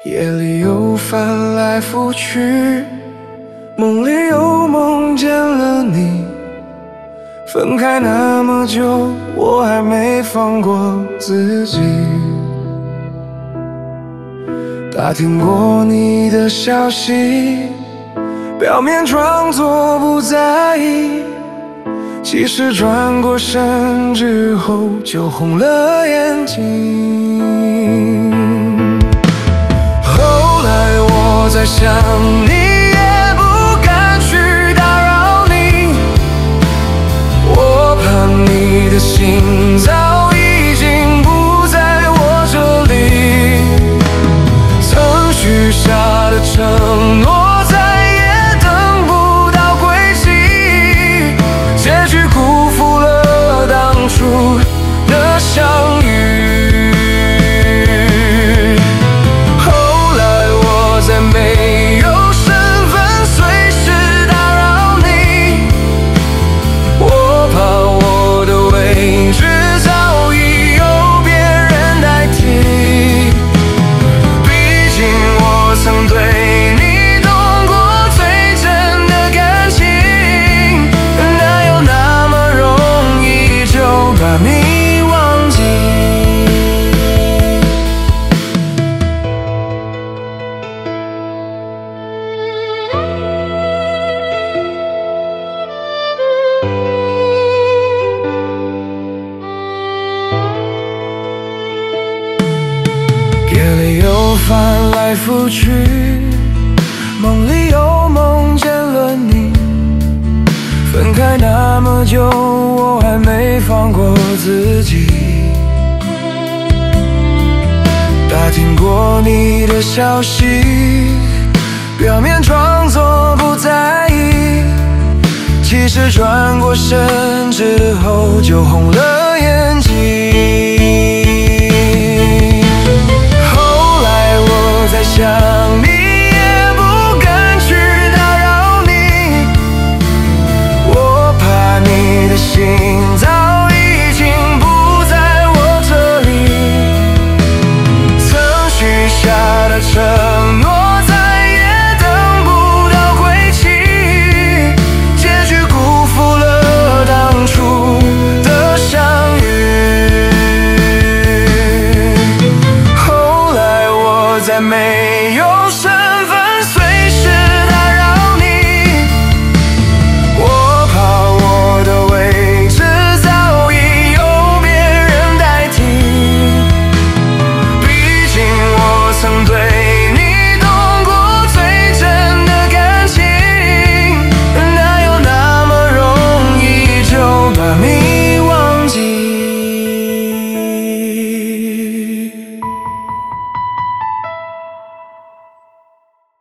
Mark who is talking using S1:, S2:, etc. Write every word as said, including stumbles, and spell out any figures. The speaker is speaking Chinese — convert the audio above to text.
S1: 夜里又翻来覆去，梦里又梦见了你。分开那么久，我还没放过自己。打听过你的消息，表面装作不在意，其实转过身之后就红了眼睛。后来我在想你，也不敢去打扰你，我怕你的心早已经不在我这里。曾许下的承诺再也等不到归期，结局辜负了当初的相遇。没有身份随时打扰你，我怕我的位置早已有别人代替。毕竟我曾对你动过最真的感情，哪有那么容易就把你忘记。夜里又翻来覆去，梦里又梦见了你。分开那么久，我还没放过自己。打听过你的消息，表面装作不在意，其实转过身之后就红了